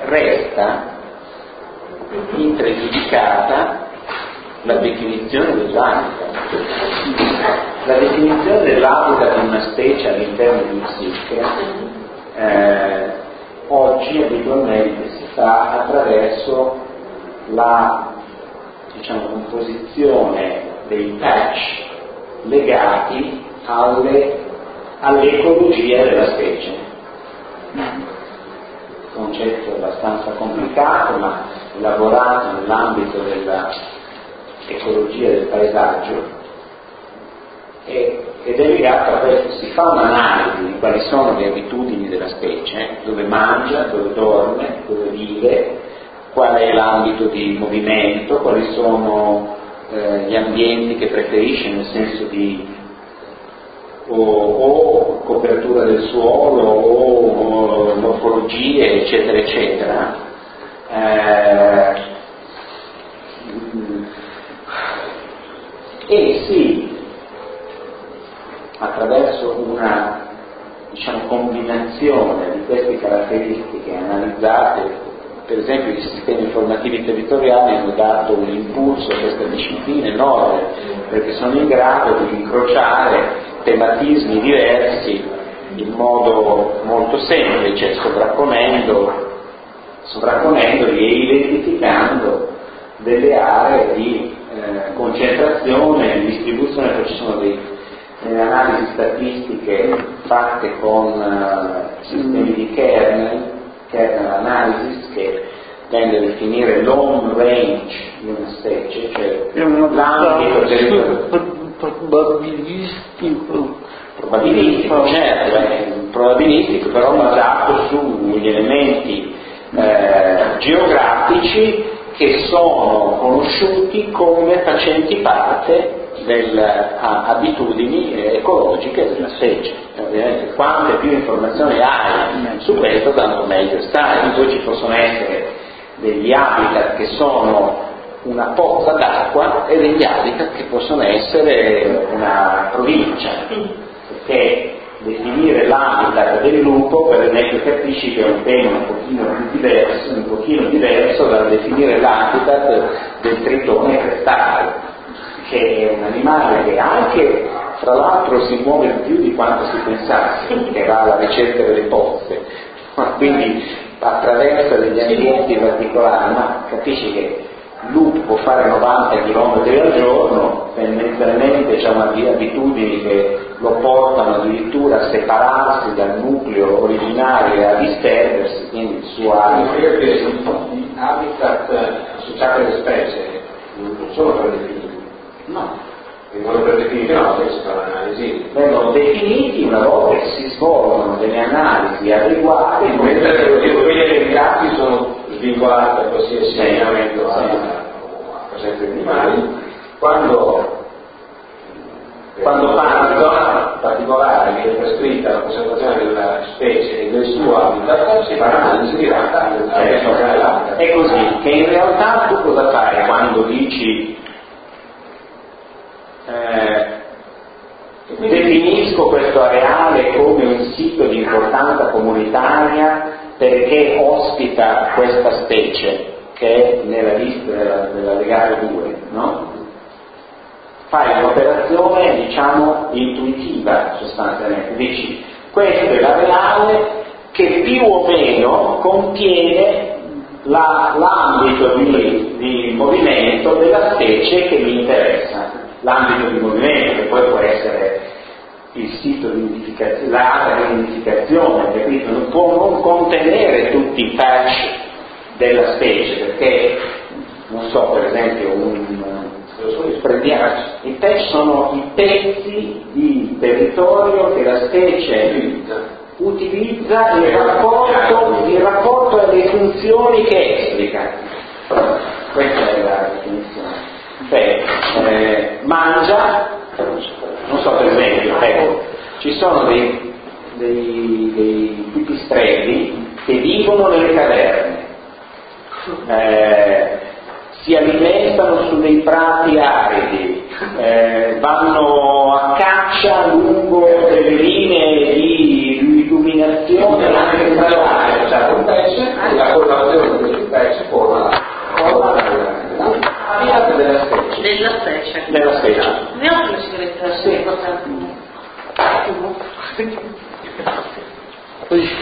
resta impregiudicata la definizione dell'habitat. La definizione dell'habitat di una specie all'interno di un SIC oggi abitualmente si fa attraverso la, diciamo, composizione dei patch legati all'ecologia della specie. Concetto abbastanza complicato, ma elaborato nell'ambito dell'ecologia del paesaggio, ed è legato a questo. Si fa un'analisi di quali sono le abitudini della specie, dove mangia, dove dorme, dove vive, qual è l'ambito di movimento, quali sono gli ambienti che preferisce, nel senso di o copertura del suolo o morfologie, eccetera eccetera. E sì, attraverso una, diciamo, combinazione di queste caratteristiche analizzate, per esempio i sistemi informativi territoriali hanno dato un impulso a questa disciplina enorme, perché sono in grado di incrociare tematismi diversi in modo molto semplice, sovrapponendoli e identificando delle aree di concentrazione e distribuzione. Poi ci sono delle analisi statistiche fatte con sistemi di kernel analysis, che tende a definire l'home range di una specie, cioè l'ambito probabilistico, però basato sugli elementi geografici che sono conosciuti come facenti parte delle abitudini ecologiche della specie. Ovviamente quante più informazioni hai su questo, tanto meglio stai. Poi ci possono essere degli habitat che sono una pozza d'acqua e degli habitat che possono essere una provincia, perché definire l'habitat del lupo, per esempio, capisci che è un tema un pochino diverso dal definire l'habitat del tritone crestaceo, che è un animale che anche, tra l'altro, si muove più di quanto si pensasse, che va alla ricerca delle pozze, quindi attraversa degli ambienti particolari, ma capisci che il lupo può fare 90 km al giorno, tendenzialmente c'è una di abitudini che lo portano addirittura a separarsi dal nucleo originario e a disperdersi, quindi il suo habitat. Gli habitat associati alle specie non sono predefiniti. No. Vengono predefiniti una volta che si fa l'analisi. Vengono definiti una volta che si svolgono delle analisi adeguate, mentre i dati sono svincolati da qualsiasi allenamento a presenza di animali. Quando fanno una zona particolare che è prescritta la conservazione della specie e del suo habitat, si fa un'analisi diretta dell'habitat. È così, che in realtà tu cosa fai quando dici definisco questo areale come un sito di importanza comunitaria perché ospita questa specie che è nella lista dell'allegato 2, no? Fai un'operazione, diciamo, intuitiva sostanzialmente, dici questo è l'areale che più o meno contiene l'ambito di movimento della specie che mi interessa. L'ambito di movimento, che poi può essere il sito di identificazione, l'area di identificazione, capito? Non può non contenere tutti i patch della specie, perché, non so, per esempio, i patch sono i pezzi di territorio che la specie utilizza in rapporto alle funzioni che esplica. Questa è la definizione. Mangia, non so, per esempio, ecco, ci sono dei pipistrelli che vivono nelle caverne, si alimentano su dei prati aridi, vanno a caccia lungo delle linee di illuminazione anche la colazione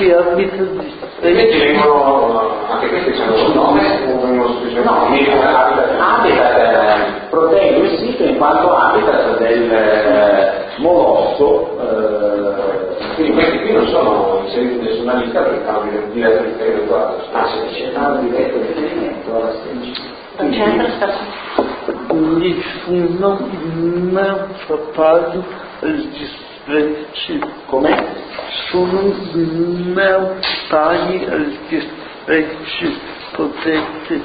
che abita di Invece vengono, anche questi sono un nome o vengono semplicemente habitat protegge il sito in quanto habitat del molosso. Quindi questi qui non sono inseriti in nessuna lista perché stanno diretto riferimento alla Se c'è un diretto riferimento alla specie. Non c'è altra stato. Nessuno mi fa parte agli specie. Com'è? Sono neutrali agli specie protette.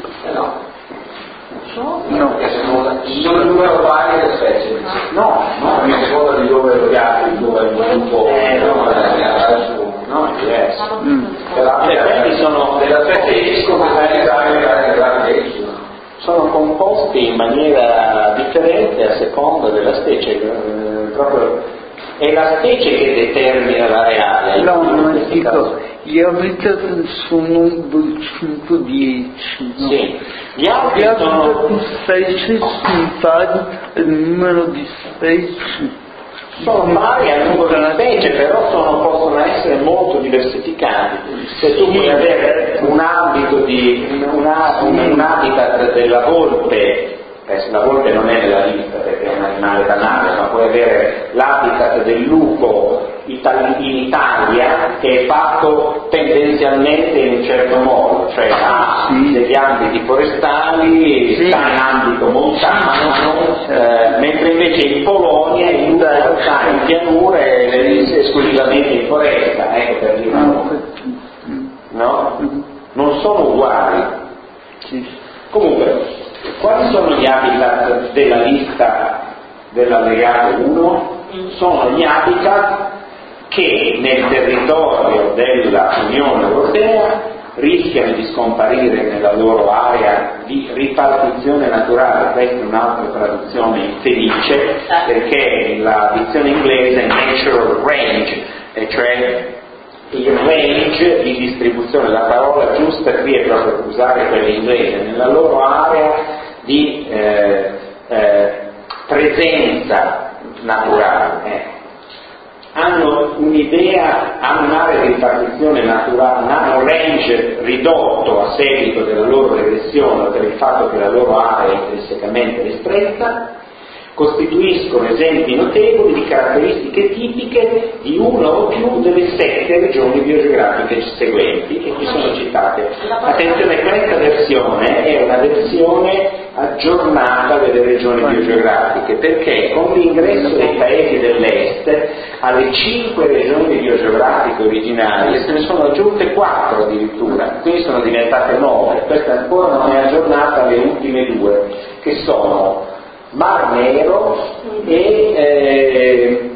No, sono il numero pari delle specie. No, A seconda di dove lo piatti, dove il gruppo è diverso. Questi sono della specie sono composti in maniera differente a seconda della specie, proprio è la specie che determina la reale. No, non dico, gli habitat sono 210, no? Sì, gli Gli altri sono habitat di specie sono pari al numero di specie. pari al numero di specie, però possono essere molto diversificati. Se tu puoi avere un habitat della volpe, la volpe non è nella lista perché è un animale banale, ma puoi avere l'habitat del lupo in Italia che è fatto tendenzialmente in un certo modo, cioè ha degli ambiti forestali, sta in ambito montano, mentre invece in Polonia il lupo sta in pianure esclusivamente in foresta, ecco per dire no? Non sono uguali. Comunque, quali sono gli habitat della lista dell'allegato 1? Sono gli habitat che nel territorio dell'Unione Europea rischiano di scomparire nella loro area di ripartizione naturale. Questa è un'altra traduzione infelice perché la dizione inglese è natural range, e cioè il range di distribuzione. La parola giusta qui è proprio usare quella inglese, nella loro area di presenza naturale. Hanno un'idea, hanno un'area di ripartizione naturale, hanno un range ridotto a seguito della loro regressione per il fatto che la loro area è intrinsecamente ristretta, costituiscono esempi notevoli di caratteristiche tipiche di una o più delle 7 regioni biogeografiche seguenti che qui sono citate. Attenzione, questa versione è una versione aggiornata delle regioni biogeografiche, perché con l'ingresso dei paesi dell'est alle 5 regioni biogeografiche originarie se ne sono aggiunte 4 addirittura, quindi sono diventate 9. Questa ancora non è aggiornata alle ultime 2, che sono Mar Nero e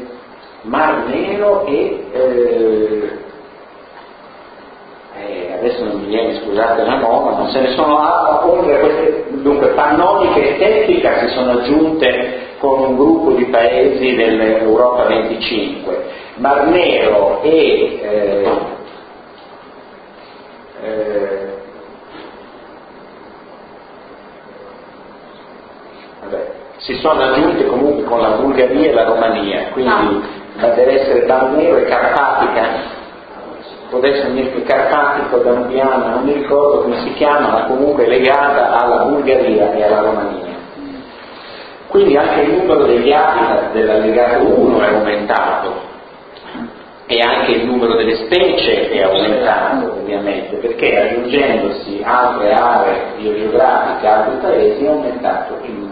adesso non mi viene, scusate la nome, ma se ne sono oltre a queste, dunque Pannonica e Tettica si sono aggiunte con un gruppo di paesi dell'Europa 25, Mar Nero e si sono aggiunte comunque con la Bulgaria e la Romania, quindi deve essere Mar Nero e Carpatica, può essere Carpatico, Danubiana, non mi ricordo come si chiama, ma comunque legata alla Bulgaria e alla Romania. Quindi anche il numero degli habitat dell'allegato 1 è aumentato e anche il numero delle specie è aumentato ovviamente, perché aggiungendosi altre aree biogeografiche, altri paesi, è aumentato il numero.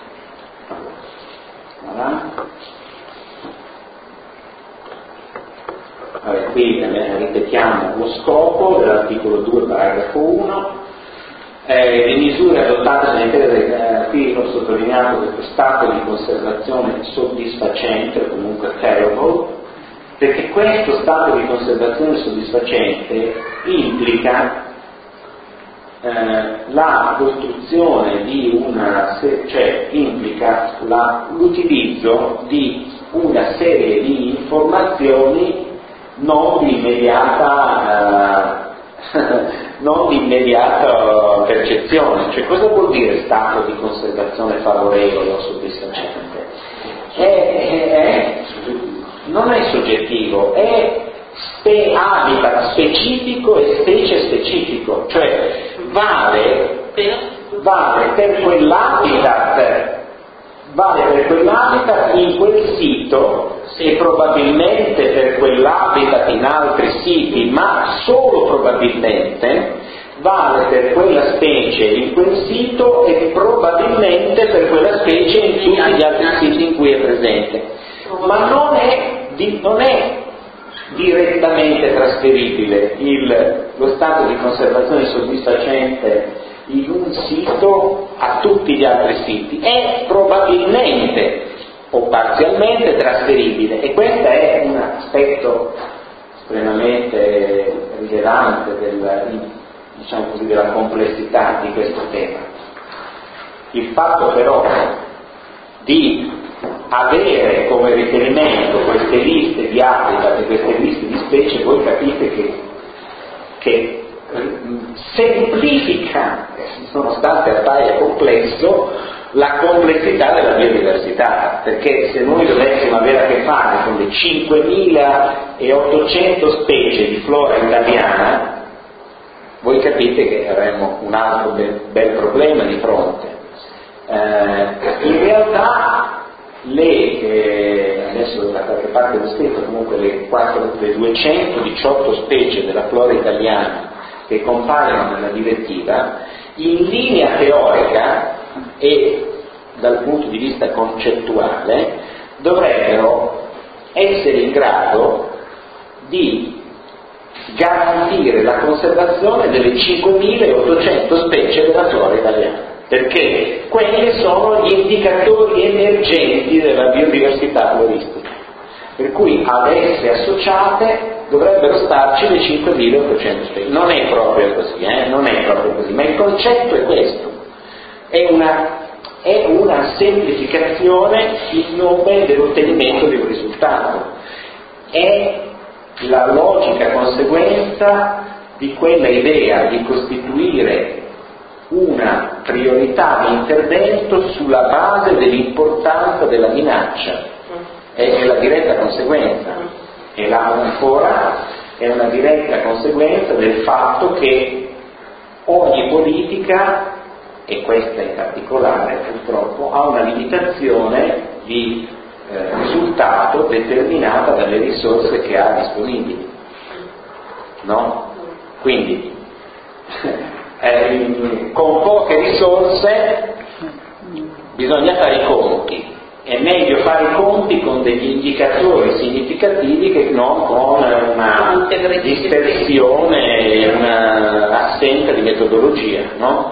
Qui ripetiamo lo scopo dell'articolo 2 paragrafo 1, le misure adottate qui ho sottolineato questo stato di conservazione soddisfacente o comunque favorable, perché questo stato di conservazione soddisfacente implica la costruzione di implica l'utilizzo di una serie di informazioni non di immediata percezione. Cioè, cosa vuol dire stato di conservazione favorevole o soddisfacente? Non è soggettivo, è habitat specifico e specie specifico, cioè vale per quell'habitat in quel sito e probabilmente per quell'habitat in altri siti, ma solo probabilmente vale per quella specie in quel sito e probabilmente per quella specie in tutti gli altri siti in cui è presente, ma non è direttamente trasferibile lo stato di conservazione soddisfacente in un sito a tutti gli altri siti, è probabilmente o parzialmente trasferibile, e questo è un aspetto estremamente rilevante della complessità di questo tema. Il fatto però di avere come riferimento queste liste di habitat e queste liste di specie, voi capite che semplifica, nonostante appaia complesso, la complessità della biodiversità, perché se noi dovessimo avere a che fare con le 5.800 specie di flora italiana, voi capite che avremmo un altro bel problema di fronte. In realtà adesso da qualche parte ho scritto, comunque le 218 specie della flora italiana che compaiono nella direttiva, in linea teorica e dal punto di vista concettuale dovrebbero essere in grado di garantire la conservazione delle 5.800 specie della flora italiana, perché quelli sono gli indicatori emergenti della biodiversità floristica, per cui ad esse associate dovrebbero starci le 5.800 specie. Non è proprio così, ma il concetto è questo, è una semplificazione in nome dell'ottenimento di un risultato, è la logica conseguenza di quella idea di costituire una priorità di intervento sulla base dell'importanza della minaccia, è la diretta conseguenza, e ancora è una diretta conseguenza del fatto che ogni politica, e questa in particolare purtroppo, ha una limitazione di risultato determinata dalle risorse che ha disponibili, no? Quindi con poche risorse bisogna fare i conti, è meglio fare i conti con degli indicatori significativi che non con una dispersione e una assenza di metodologia, no?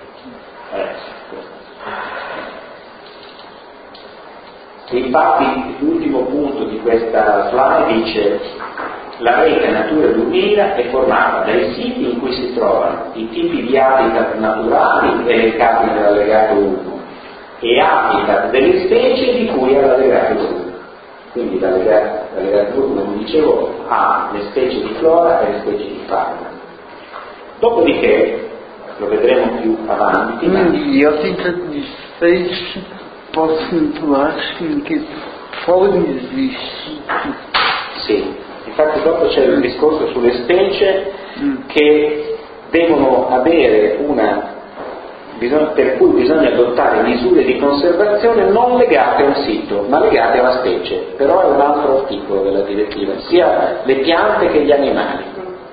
Infatti l'ultimo punto di questa slide dice: la rete Natura 2000 è formata dai siti in cui si trovano i tipi di habitat naturali elencati nell'allegato 1 e habitat delle specie di cui è l'allegato 2. Quindi l'allegato 1, come dicevo, ha le specie di flora e le specie di fauna. Dopodiché, lo vedremo più avanti, gli habitat di specie possono trovarsi anche fuori dei siti. Sì, infatti dopo c'è il discorso sulle specie che devono avere per cui bisogna adottare misure di conservazione non legate a un sito, ma legate a una specie, però è un altro articolo della direttiva, sia le piante che gli animali.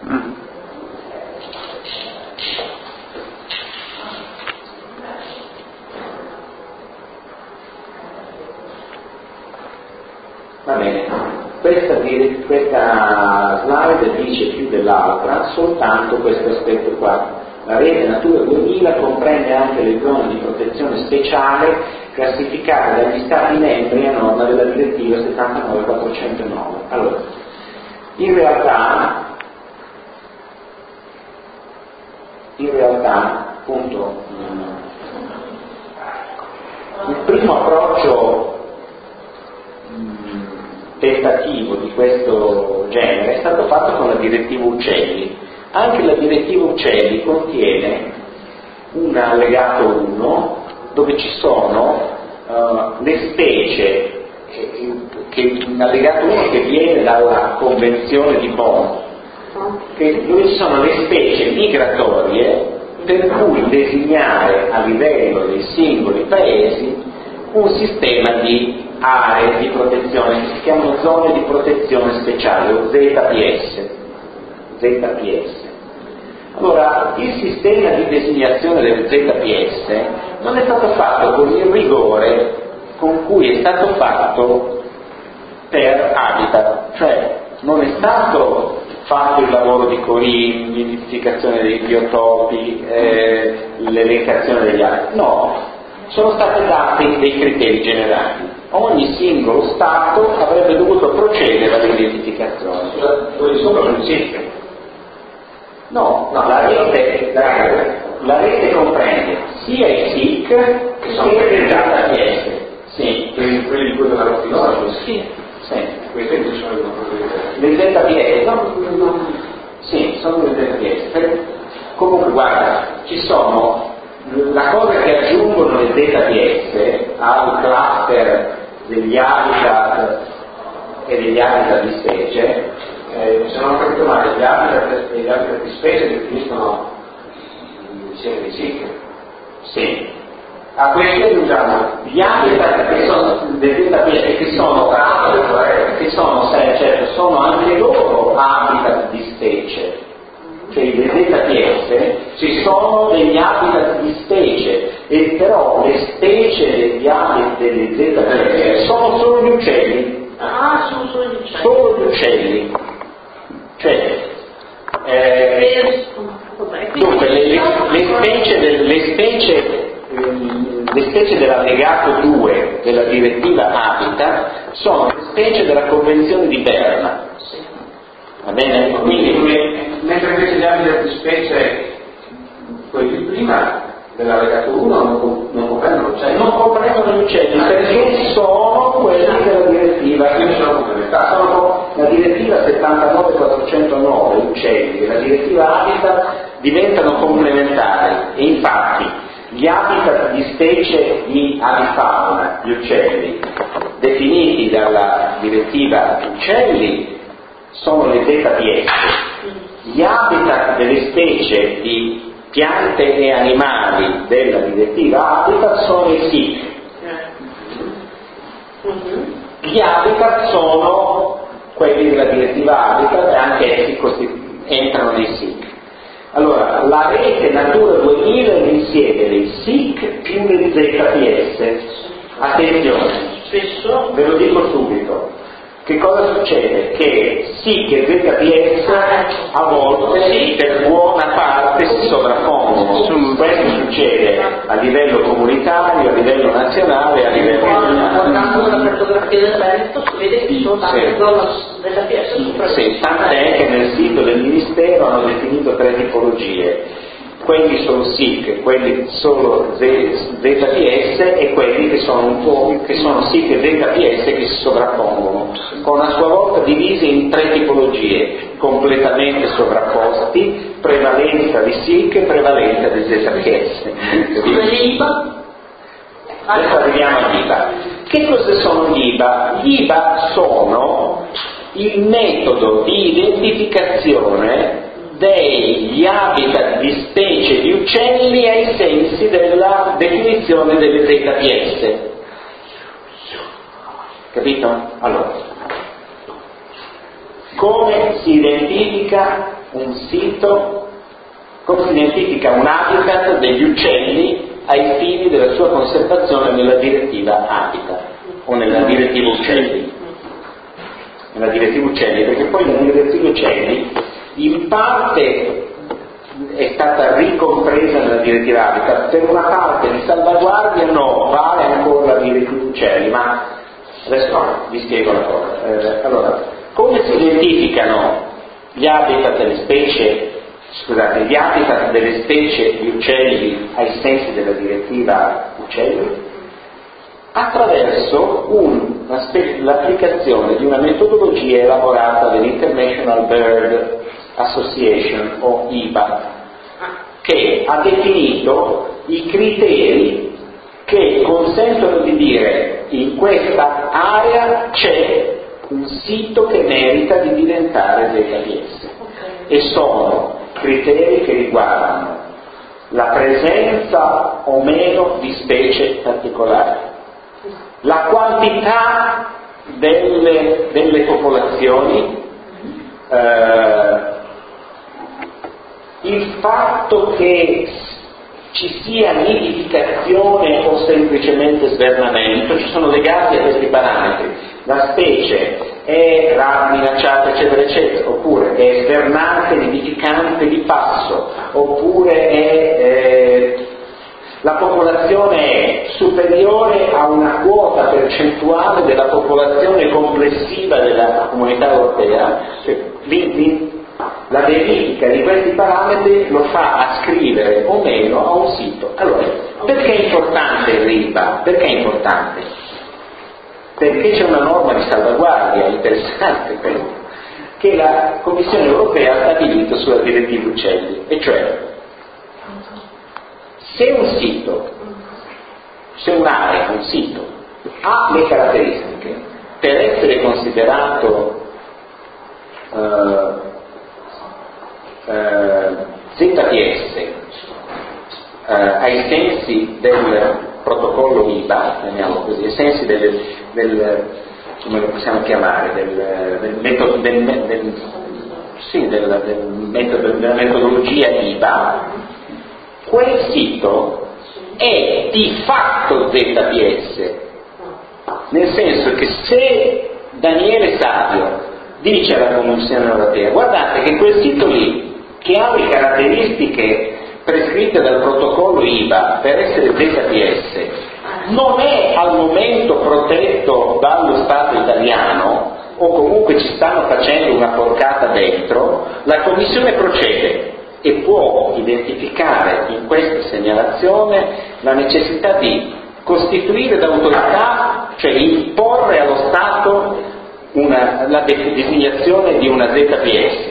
Va bene, questa slide dice più dell'altra soltanto questo aspetto qua. La rete Natura 2000 comprende anche le zone di protezione speciale classificate dagli Stati membri a norma della direttiva 79/409. Allora, in realtà appunto il primo approccio tentativo di questo genere è stato fatto con la direttiva Uccelli. Anche la direttiva Uccelli contiene un allegato 1 dove ci sono le specie un allegato 1 che viene dalla Convenzione di Bonn, dove ci sono le specie migratorie per cui designare a livello dei singoli paesi un sistema di aree di protezione che si chiamano zone di protezione speciale o ZPS. Allora, il sistema di designazione del ZPS non è stato fatto con il rigore con cui è stato fatto per Habitat, cioè non è stato fatto il lavoro di Corinne, l'identificazione dei biotopi, l'elencazione degli altri, no, sono stati dati dei criteri generali. Ogni singolo Stato avrebbe dovuto procedere all'identificazione. Quelli sopra non esistono. No, la rete comprende sia i SIC che sono i ZPS. Sì. Quelli di cui dovevamo finora? Sì. Questi sono le ZPS, sì, sono le ZPS. Comunque guarda, ci sono la cosa che aggiungono le ZPS al cluster degli habitat e degli habitat di specie, se non ho capito male, gli habitat di specie definiscono insieme di SIC. Sì. A questi aggiungiamo gli habitat che sono le ZPS che sono anche loro habitat di specie, cioè le ZPS sono degli habitat di specie, e però le specie degli habitat delle ZPS sono solo gli uccelli. Sono solo gli uccelli. Solo gli uccelli. Cioè, dunque le specie dell'allegato 2 della direttiva Habitat sono le specie della Convenzione di Berna. Va bene? Quindi, mentre invece gli habitat di specie, quelli di prima dell'allegato 1 non comprendono l'uccello. Non comprendono gli uccelli perché sono quelli della direttiva. Quindi sono complementari. La direttiva 79/409, uccelli, e la direttiva Habitat diventano complementari, e infatti gli habitat di specie di avifauna, gli uccelli, definiti dalla direttiva uccelli, sono le ZPS. Gli habitat delle specie di piante e animali della direttiva Habitat sono i SIC. Gli habitat sono quelli della direttiva Habitat e anche essi entrano nei SIC. Allora, la rete Natura 2000 è l'insieme dei SIC più le ZPS. Attenzione, ve lo dico subito. Che cosa succede? Che SIC e ZPS a volte per buona parte si sovrappongono. Questo succede a livello comunitario, a livello nazionale, a livello guardando la cartografia del Veneto si vede che sono tante zone ZPS. Sì, tant'è che nel sito del Ministero hanno definito 3 tipologie. Quelli sono SIC, quelli solo ZPS e quelli che sono un po' SIC e ZPS che si sovrappongono, con a sua volta divisi in 3 tipologie completamente sovrapposti: prevalenza di SIC e prevalenza di ZPS. L'IBA? Adesso arriviamo all'IBA. Che cosa sono gli IBA? Gli IBA sono il metodo di identificazione degli habitat di specie di uccelli ai sensi della definizione delle ZPS. Capito? Allora, come si identifica un sito, come si identifica un habitat degli uccelli ai fini della sua conservazione nella direttiva Habitat o nella direttiva uccelli? Nella direttiva uccelli, perché poi la direttiva uccelli in parte è stata ricompresa nella direttiva Habitat, per una parte di salvaguardia no, vale ancora la direttiva uccelli, ma adesso vi spiego la cosa. Allora, come si identificano gli habitat delle specie, gli habitat delle specie di uccelli ai sensi della direttiva uccelli? Attraverso l'applicazione di una metodologia elaborata dall'International Bird Association o IBA, che ha definito i criteri che consentono di dire in questa area c'è un sito che merita di diventare ZPS, e sono criteri che riguardano la presenza o meno di specie particolari, la quantità delle popolazioni, il fatto che ci sia nidificazione o semplicemente svernamento, ci sono legati a questi parametri. La specie è minacciata, eccetera, eccetera, oppure è svernante, nidificante di passo, oppure la popolazione è superiore a una quota percentuale della popolazione complessiva della comunità europea. La verifica di questi parametri lo fa ascrivere o meno a un sito. Allora, perché è importante il RIBA? Perché è importante? Perché c'è una norma di salvaguardia interessante quello che la Commissione europea ha stabilito sulla direttiva uccelli, e cioè se un'area, un sito ha le caratteristiche per essere considerato ZPS ai sensi del protocollo IBA, chiamiamolo così, ai sensi come lo possiamo chiamare, della metodologia IBA, quel sito è di fatto ZPS, nel senso che se Daniele Savio dice alla Commissione europea: guardate che quel sito lì, che ha le caratteristiche prescritte dal protocollo IBA per essere ZPS, non è al momento protetto dallo Stato italiano, o comunque ci stanno facendo una porcata dentro, la Commissione procede e può identificare in questa segnalazione la necessità di costituire l'autorità, cioè imporre allo Stato la designazione di una ZPS,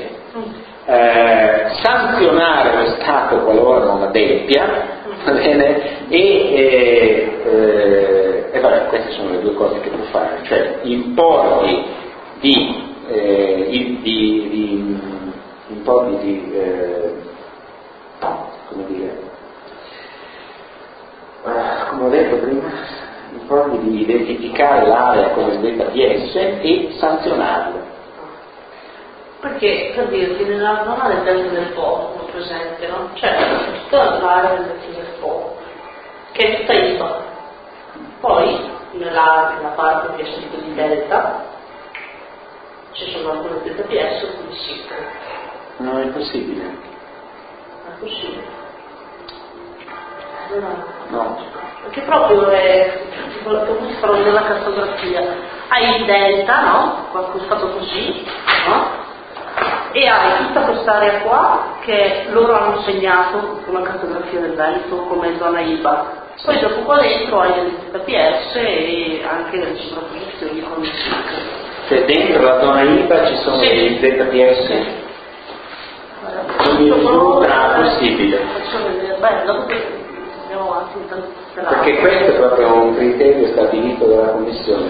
sanzionare lo Stato qualora non adempia, va bene? E vabbè, queste sono le due cose che può fare, cioè importi come dire, come ho detto prima, importi di identificare l'area come ZPS e sanzionarlo. Perché, per dirti, nella zona del Delta del Po, per esempio, no? C'è tutta l'area del Delta del Po, che è tutta IBA. Poi, nella parte che è scritto di Delta, ci sono alcune ZPS e alcune SIC. Non è possibile. Non è possibile. No. Perché proprio come si parla della cartografia, hai il delta, no? Qualcosa fatto così, no? E hai tutta quest'area qua che loro hanno segnato con la cartografia del Veneto come zona IBA. Poi dopo qua dentro hai delle ZPS e anche delle sovrapposizioni con il SIC. Cioè dentro la zona IBA ci sono dei ZPS? Quindi non è possibile. Beh, dopo che andiamo avanti perché questo è proprio un criterio stabilito dalla Commissione.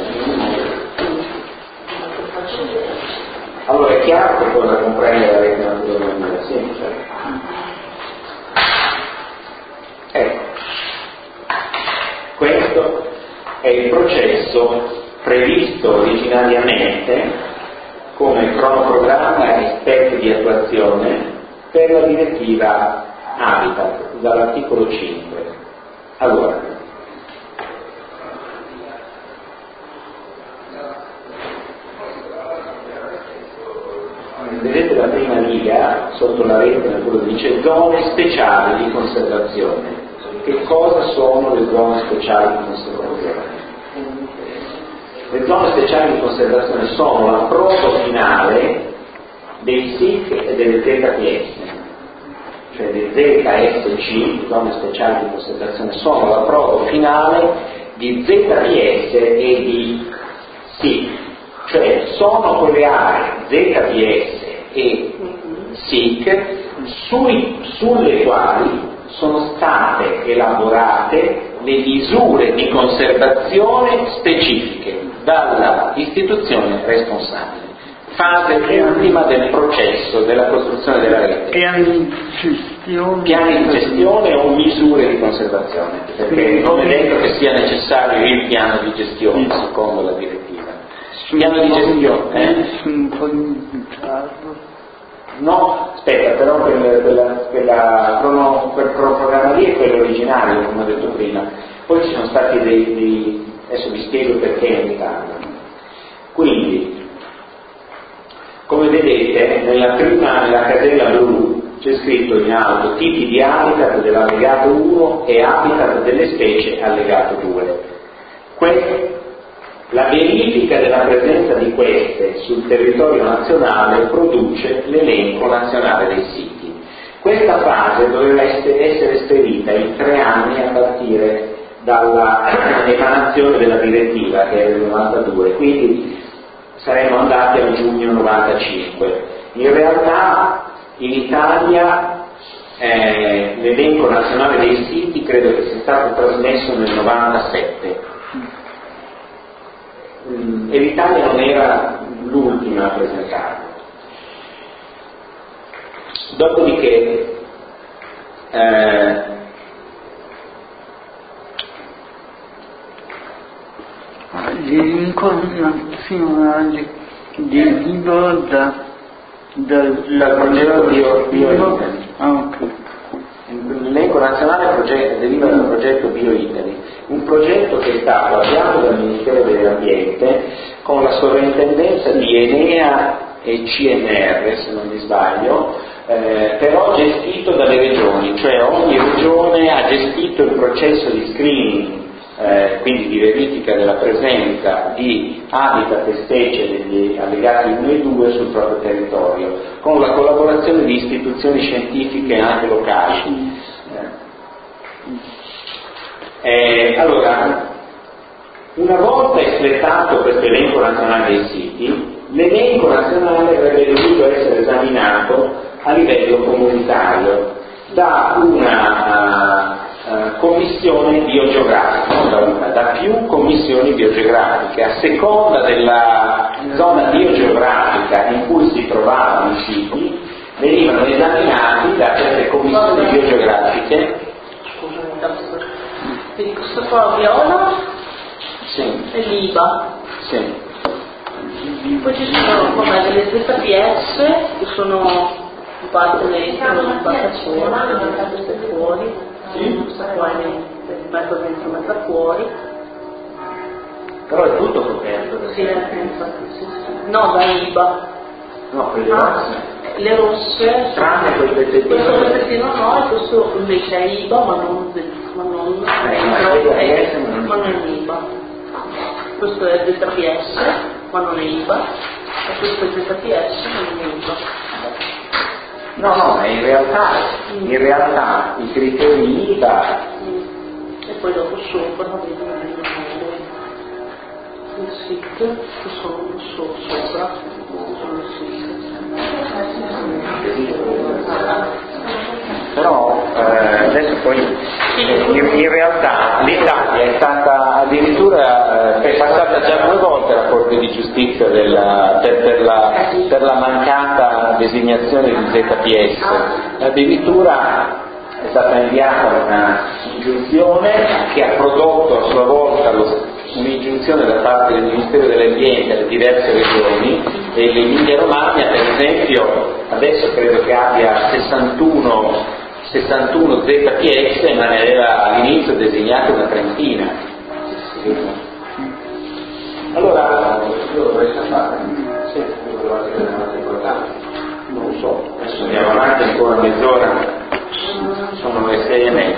Allora è chiaro che cosa comprende la rete Natura 2000, sì, certo. Ecco, questo è il processo previsto originariamente come cronoprogramma e step di attuazione per la direttiva Habitat dall'articolo 5. Allora, vedete la prima riga sotto la rete Natura dice zone speciali di conservazione. Che cosa sono le zone speciali di conservazione? Le zone speciali di conservazione sono l'approdo finale dei SIC e delle ZPS, cioè le ZSC, zone speciali di conservazione, sono l'approdo finale di ZPS e di SIC, cioè sono quelle aree ZPS e SIC sulle quali sono state elaborate le misure di conservazione specifiche. dalla istituzione responsabile. Fase ultima del processo della costruzione della rete. Piani di gestione o misure di conservazione, perché non è detto che sia necessario il piano di gestione secondo la direttiva. Piano di gestione. No, aspetta, però quel programma lì è quello originario, come ho detto prima. Poi ci sono stati adesso vi spiego perché in Italia. Quindi, come vedete, nella casella blu c'è scritto in alto tipi di habitat dell'allegato 1 e habitat delle specie allegato 2. La verifica della presenza di queste sul territorio nazionale produce l'elenco nazionale dei siti. Questa fase doveva essere esperita in 3 anni a partire dall'emanazione della direttiva, che era del 92, quindi saremmo andati al giugno 95. In realtà in Italia l'elenco nazionale dei siti credo che sia stato trasmesso nel 97 e l'Italia non era l'ultima a presentarlo. Dopodiché l'elenco nazionale derivano dal progetto BioItali. L'elenco nazionale deriva dal progetto BioItali, un progetto che è stato avviato dal Ministero dell'Ambiente con la sovrintendenza di Enea e CNR, se non mi sbaglio, però gestito dalle regioni, cioè ogni regione ha gestito il processo di screening, quindi di verifica della presenza di habitat e specie degli allegati 1 e 2 sul proprio territorio, con la collaborazione di istituzioni scientifiche anche locali. Allora, una volta espletato questo elenco nazionale dei siti, l'elenco nazionale avrebbe dovuto essere esaminato a livello comunitario da una commissione biogeografica, da più commissioni biogeografiche, a seconda della zona biogeografica in cui si trovavano i siti, venivano esaminati da queste commissioni biogeografiche. Quindi questo qua Viola e l'IBA. Sì. Poi ci sono come delle ZPS che sono in parte dentro, in parte fuori, questa qua è mezzo dentro, mezzo fuori. Però è tutto coperto. Sì, no, da IBA. No, quelle rosse. Le rosse. Tranne quel pezzettino. Questo pezzettino no, e questo invece è IBA, ma non IBA. Questo è ZPS, ma non è IBA. E questo è ZPS, ma non è IBA. No, in realtà i criteri IVA e poi dopo sopra vedono il SIC che sono sopra, sono il SIC. Però adesso poi in realtà l'Italia è stata addirittura è passata già 2 volte alla Corte di Giustizia per la mancata designazione di ZPS. Addirittura è stata inviata una ingiunzione che ha prodotto a sua volta un'ingiunzione da parte del Ministero dell'Ambiente alle diverse regioni, e l'Emilia Romagna per esempio adesso credo che abbia 61 ZPS, ma ne aveva all'inizio designato una trentina. Allora io dovrei sapere, sì, volevo dire una cosa importante, non lo so, adesso andiamo avanti ancora mezz'ora, sono le 6:30.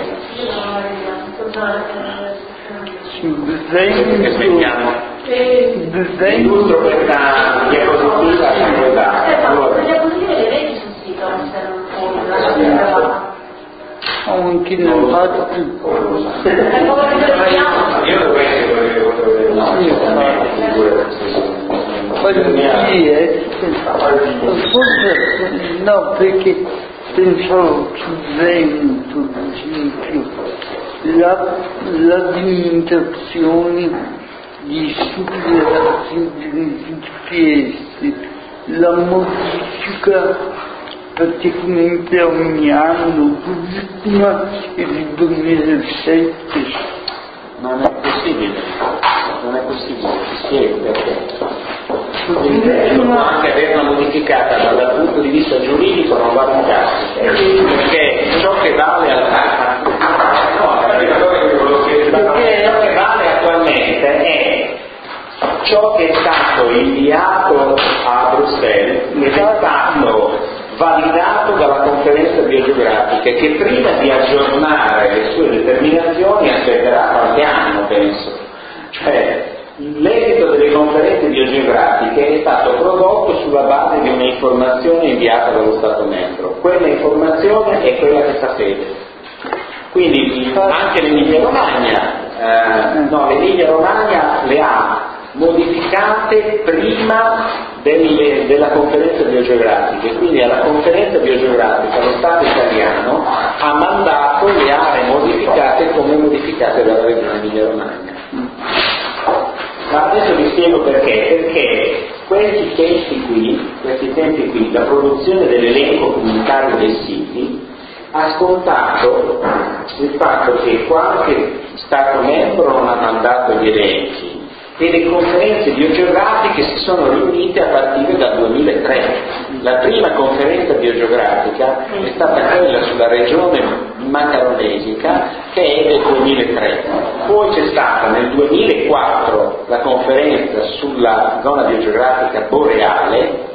Illustro questa diapositiva che voi date. Le diapositive le vedi sul sito, non servono. Anche nel fatto io dovrei no, perché pensavo che vento la dimenticazione gli studiati delle GPS, la modifica praticamente ogni anno, l'ultima è il 2007. Non è possibile, ti spiego perché. Possono anche averla modificata dal punto di vista giuridico, non vale un cazzo, perché ciò che vale attualmente è ciò che è stato inviato a Bruxelles ed è stato validato dalla conferenza biogeografica, che prima di aggiornare le sue determinazioni aspetterà qualche anno, penso. Cioè, l'esito delle conferenze biogeografiche è stato prodotto sulla base di un'informazione inviata dallo Stato membro. Quella informazione è quella che sapete. Quindi anche l'Emilia Romagna le ha modificate prima della conferenza biogeografica, quindi alla conferenza biogeografica lo Stato italiano ha mandato le aree modificate come modificate dalla Regione Emilia Romagna. Ma adesso vi spiego perché questi tempi qui, la produzione dell'elenco comunitario dei siti ha scontato il fatto che qualche Stato membro non ha mandato gli elenchi e le conferenze biogeografiche si sono riunite a partire dal 2003. La prima conferenza biogeografica è stata quella sulla regione macaronesica, che è del 2003. Poi c'è stata nel 2004 la conferenza sulla zona biogeografica boreale,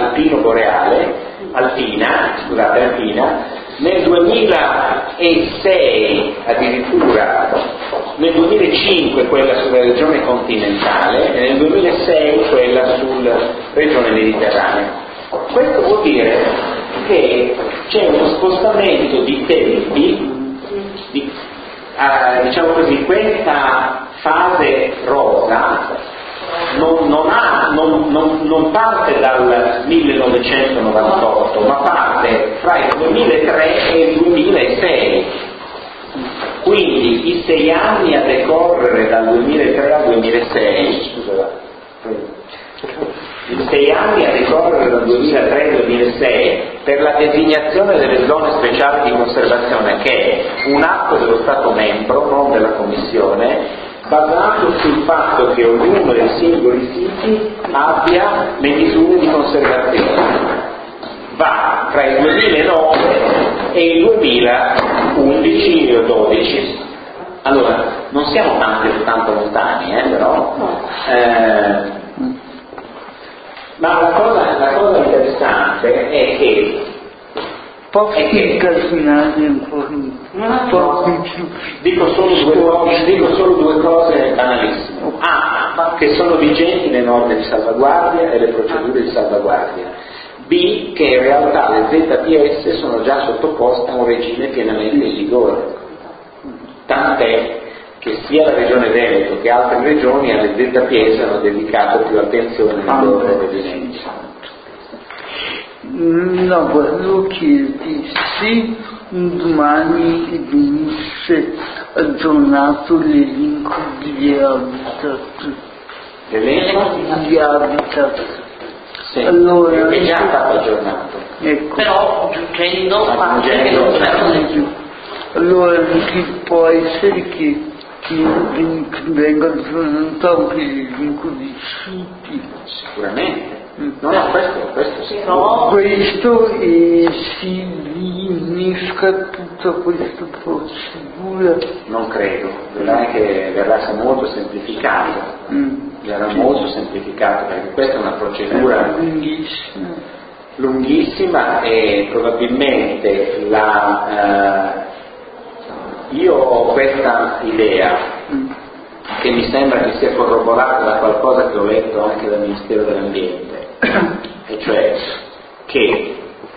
alpina. Nel 2006 addirittura, nel 2005 quella sulla regione continentale e nel 2006 quella sulla regione mediterranea. Questo vuol dire che c'è uno spostamento di tempi, diciamo così, questa fase rosa non parte dal 1998, ma parte fra il 2003 e il 2006. Quindi i 6 anni a decorrere dal 2003 al 2006, i 6 anni a decorrere dal 2003 al 2006 per la designazione delle zone speciali di conservazione, che è un atto dello Stato membro, non della Commissione, basato sul fatto che ognuno dei singoli siti abbia le misure di conservazione. Va tra il 2009 e il 2011 o 12. Allora, non siamo tanto lontani, però. Ma la cosa interessante è che posso incasinare ancora un po' di più. Dico solo due cose banalissime. A, che sono vigenti le norme di salvaguardia e le procedure di salvaguardia. B, che in realtà le ZPS sono già sottoposte a un regime pienamente in vigore. Tant'è che sia la Regione Veneto che altre regioni alle ZPS hanno dedicato più attenzione nei loro provvedimenti. No, volevo chiederti se domani venisse aggiornato l'elenco di habitat. Di habitat. Sì, allora, è già stato aggiornato. Ecco. Però giungendo fatti che non c'erano. Allora può essere che venga aggiornato anche l'elenco di siti. Sicuramente. No, questo sì. No. Questo si innesca tutta questa procedura. Non credo, vedrai che verrà molto semplificato. Verrà molto semplificato, perché questa è una procedura lunghissima e probabilmente io ho questa idea che mi sembra che sia corroborata da qualcosa che ho letto anche dal Ministero dell'Ambiente, e cioè che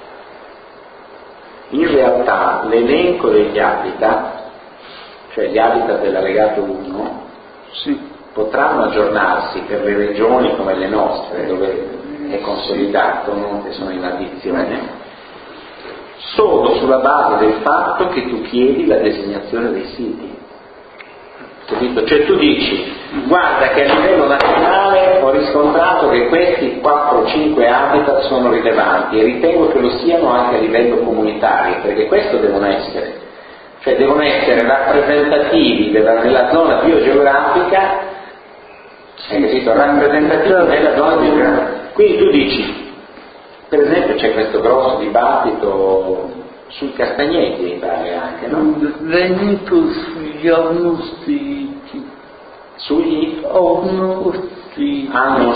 in realtà l'elenco degli habitat, cioè gli habitat dell'allegato 1, potranno aggiornarsi per le regioni come le nostre, dove è consolidato, che sono in addizione, solo sulla base del fatto che tu chiedi la designazione dei siti. Capito? Cioè tu dici Guarda che a livello nazionale ho riscontrato che questi 4-5 habitat sono rilevanti e ritengo che lo siano anche a livello comunitario, perché questo devono essere, cioè devono essere rappresentativi nella zona biogeografica, hai capito? Rappresentativi nella zona biogeografica. Quindi tu dici, per esempio c'è questo grosso dibattito sui castagneti mi pare anche, no? Veneto sugli onostrieti. Sugli onostrieti.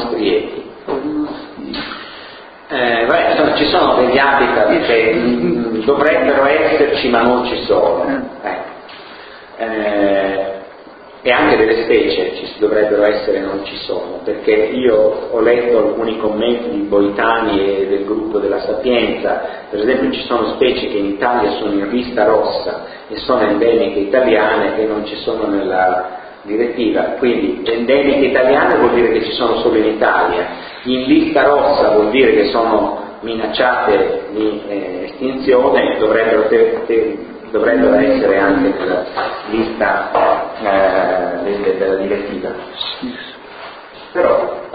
Ci sono degli habitat che dovrebbero esserci ma non ci sono, e anche delle specie ci dovrebbero essere e non ci sono, perché io ho letto alcuni commenti di Boitani e del gruppo della Sapienza. Per esempio ci sono specie che in Italia sono in lista rossa e sono endemiche italiane e non ci sono nella direttiva, quindi endemiche italiane vuol dire che ci sono solo in Italia, in lista rossa vuol dire che sono minacciate di estinzione, dovrebbero essere anche nella lista della direttiva. Però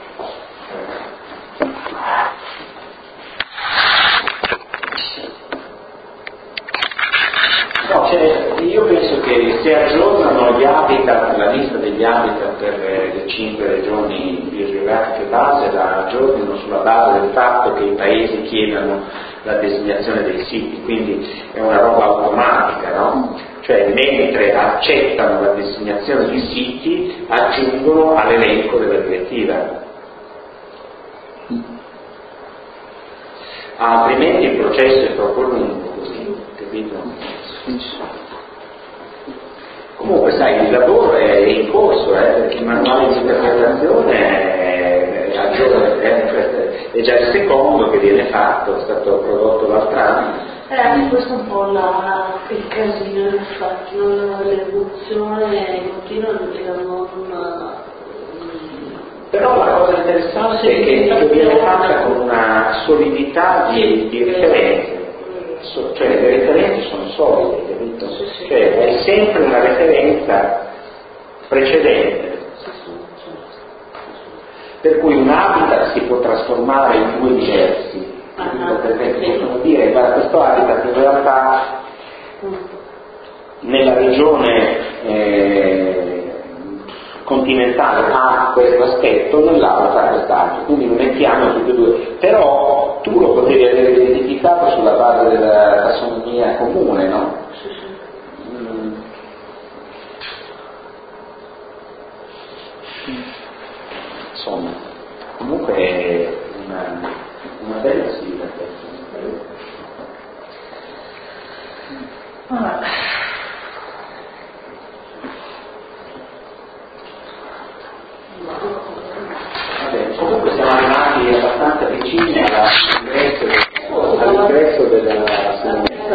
io penso che se aggiornano gli habitat, la lista degli habitat per le 5 regioni biogeografiche base, la aggiornino sulla base del fatto che i paesi chiedano la designazione dei siti, quindi è una roba automatica, no? Cioè mentre accettano la designazione di siti aggiungono all'elenco della direttiva. Altrimenti il processo è troppo lungo così, capito? Comunque sai, il lavoro è in corso, perché il manuale di interpretazione è già il secondo che viene fatto, è stato prodotto l'altro anno. Anche questo è un po' il casino, infatti, l'evoluzione continua però la cosa interessante è che viene fatta con una solidità di referenze. Cioè le referenze sono solide, capito? Cioè è sempre una referenza precedente, per cui un habitat si può trasformare in due diversi, perché possono dire guarda, questo habitat in realtà nella regione continentale ha questo aspetto, nell'altro ha quest'altro, quindi lo mettiamo tutti e due, però tu lo potevi avere identificato sulla base della tassonomia comune, no? Insomma, comunque è una bella sfida questa.